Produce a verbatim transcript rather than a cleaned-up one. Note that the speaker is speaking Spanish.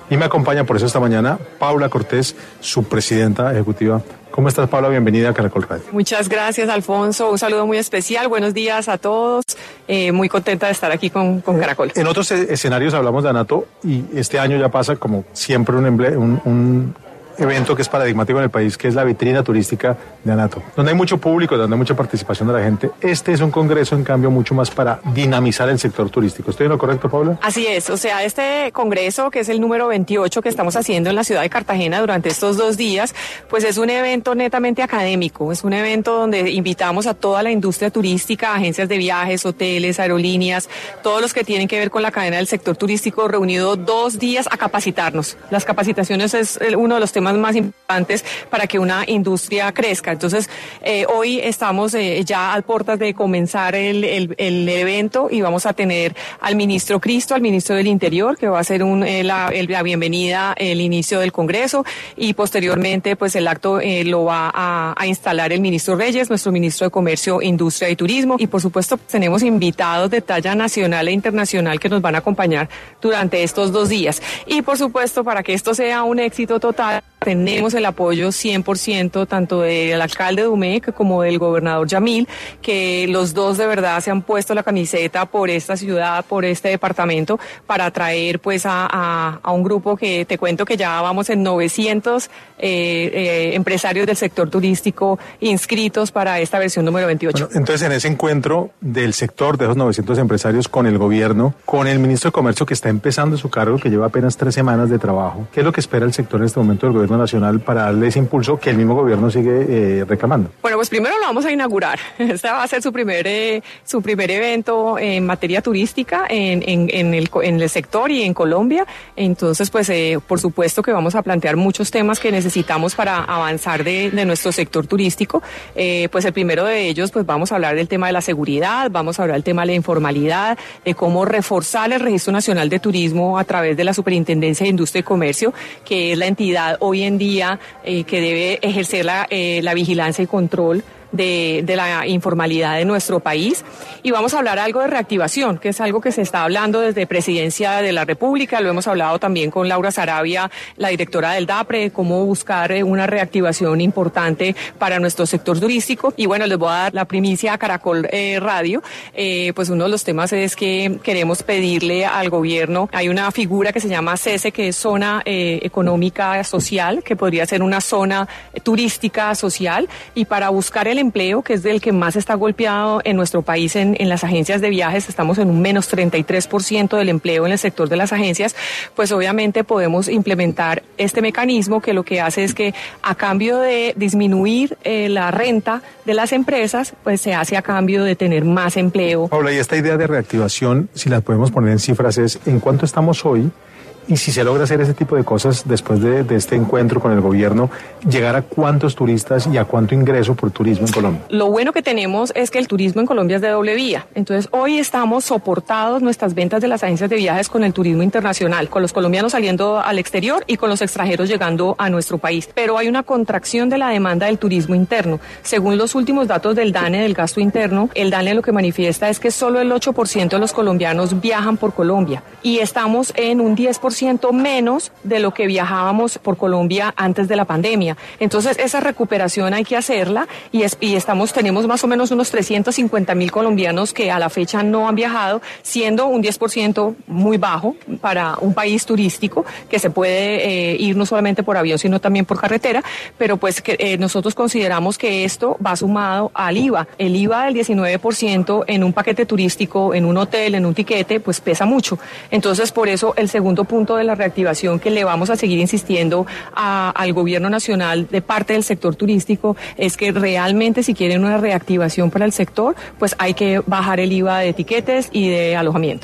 Y me acompaña por eso esta mañana Paula Cortés, su presidenta ejecutiva. ¿Cómo estás, Paula? Bienvenida a Caracol Radio. Muchas gracias, Alfonso. Un saludo muy especial. Buenos días a todos. Eh, muy contenta de estar aquí con, con Caracol. En otros escenarios hablamos de Anato y este año ya pasa como siempre un, emble- un, un evento que es paradigmático en el país, que es la vitrina turística de Anato, donde hay mucho público, donde hay mucha participación de la gente. Este es un congreso, en cambio, mucho más para dinamizar el sector turístico. ¿Estoy en lo correcto, Paula? Así es, o sea, este congreso, que es el número veintiocho que estamos haciendo en la ciudad de Cartagena durante estos dos días, pues es un evento netamente académico, es un evento donde invitamos a toda la industria turística, agencias de viajes, hoteles, aerolíneas, todos los que tienen que ver con la cadena del sector turístico, reunido dos días a capacitarnos. Las capacitaciones es uno de los temas más importantes para que una industria crezca. Entonces, eh, hoy estamos eh, ya a puertas de comenzar el, el, el evento y vamos a tener al ministro Cristo, al ministro del Interior, que va a hacer un, eh, la, el, la bienvenida, el inicio del Congreso, y posteriormente pues el acto eh, lo va a, a instalar el ministro Reyes, nuestro ministro de Comercio, Industria y Turismo, y por supuesto tenemos invitados de talla nacional e internacional que nos van a acompañar durante estos dos días. Y por supuesto, para que esto sea un éxito total, tenemos el apoyo cien por ciento tanto del alcalde Dumec como del gobernador Yamil, que los dos de verdad se han puesto la camiseta por esta ciudad, por este departamento, para atraer pues a, a, a un grupo que te cuento que ya vamos en novecientos eh, eh, empresarios del sector turístico inscritos para esta versión número veintiocho. Bueno, entonces, en ese encuentro del sector, de esos novecientos empresarios con el gobierno, con el ministro de Comercio que está empezando su cargo, que lleva apenas tres semanas de trabajo, ¿qué es lo que espera el sector en este momento del gobierno nacional para darle ese impulso que el mismo gobierno sigue eh, reclamando? Bueno, pues primero lo vamos a inaugurar. Este va a ser su primer eh, su primer evento en materia turística en, en, en, el, en el sector y en Colombia. Entonces, pues eh, por supuesto que vamos a plantear muchos temas que necesitamos para avanzar de, de nuestro sector turístico. Eh, pues el primero de ellos, pues vamos a hablar del tema de la seguridad, vamos a hablar del tema de la informalidad, de cómo reforzar el Registro Nacional de Turismo a través de la Superintendencia de Industria y Comercio, que es la entidad hoy en día Eh, que debe ejercer la, eh, la vigilancia y control de, de la informalidad de nuestro país. Y vamos a hablar algo de reactivación, que es algo que se está hablando desde Presidencia de la República. Lo hemos hablado también con Laura Sarabia, la directora del DAPRE, de cómo buscar una reactivación importante para nuestro sector turístico. Y bueno, les voy a dar la primicia a Caracol eh, Radio. Eh, pues uno de los temas es que queremos pedirle al gobierno, hay una figura que se llama CESE, que es Zona eh, Económica Social, que podría ser una zona turística social, y para buscar el empleo, que es del que más está golpeado en nuestro país en, en las agencias de viajes, estamos en un menos treinta y tres por ciento del empleo en el sector de las agencias, pues obviamente podemos implementar este mecanismo que lo que hace es que a cambio de disminuir eh, la renta de las empresas, pues se hace a cambio de tener más empleo. Paula, y esta idea de reactivación, si la podemos poner en cifras, es ¿en cuánto estamos hoy? Y si se logra hacer ese tipo de cosas después de, de este encuentro con el gobierno, ¿llegar a cuántos turistas y a cuánto ingreso por turismo en Colombia? Lo bueno que tenemos es que el turismo en Colombia es de doble vía. Entonces, hoy estamos soportados nuestras ventas de las agencias de viajes con el turismo internacional, con los colombianos saliendo al exterior y con los extranjeros llegando a nuestro país. Pero hay una contracción de la demanda del turismo interno. Según los últimos datos del DANE, del gasto interno, el DANE lo que manifiesta es que solo el ocho por ciento de los colombianos viajan por Colombia y estamos en un diez por ciento menos de lo que viajábamos por Colombia antes de la pandemia. Entonces, esa recuperación hay que hacerla y, es, y estamos, tenemos más o menos unos trescientos cincuenta mil colombianos que a la fecha no han viajado, siendo un diez por ciento muy bajo para un país turístico que se puede eh, ir no solamente por avión, sino también por carretera, pero pues que eh, nosotros consideramos que esto va sumado al I V A. El I V A del diecinueve por ciento en un paquete turístico, en un hotel, en un tiquete, pues pesa mucho. Entonces, por eso el segundo punto de la reactivación que le vamos a seguir insistiendo a, al gobierno nacional de parte del sector turístico es que realmente si quieren una reactivación para el sector, pues hay que bajar el I V A de etiquetes y de alojamiento.